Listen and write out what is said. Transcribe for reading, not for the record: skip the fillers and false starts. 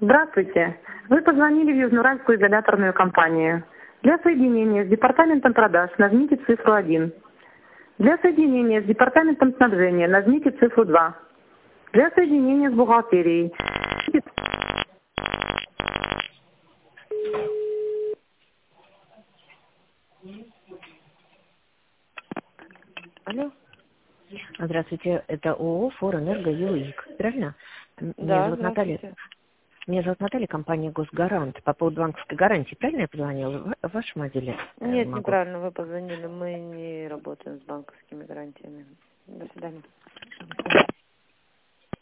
Здравствуйте. Вы позвонили в Южноуральскую изоляторную компанию. Для соединения с департаментом продаж нажмите цифру 1. Для соединения с департаментом снабжения нажмите цифру 2. Для соединения с бухгалтерией. Алло? Здравствуйте, это ООО «Форэнерго ЮИК», правильно? Меня Да, зовут Наталья. здравствуйте. Меня зовут Наталья, компания «Госгарант». По поводу банковской гарантии, правильно я позвонила? В вашем отделе Нет, могу? неправильно вы позвонили. Мы не работаем с банковскими гарантиями. До свидания.